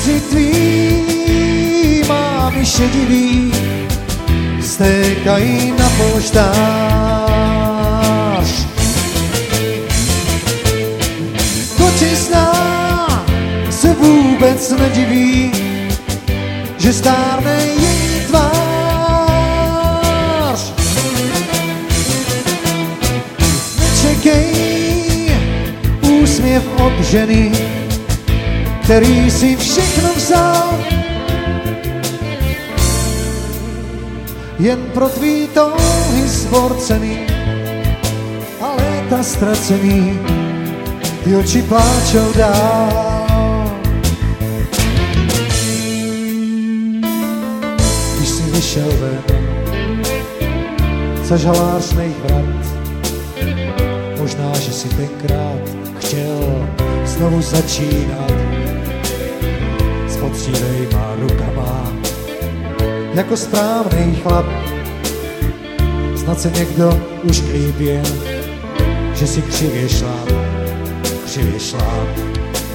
Oči tvý mámy šedivý stékají na polštář. To ti zná, se vůbec nediví, že stárne její tvář. Nečekej úsměv od ženy, který si všechno vzal, jen pro tvý touhy zborcený a léta ztracený, ty oči pláčou dál. Když jsi vyšel ven za žalářných vrat, možná, že si tenkrát chtěl znovu začínat s poctivejma rukama, jako správnej chlap. Snad se někdo už líbil, že si křivě šláp.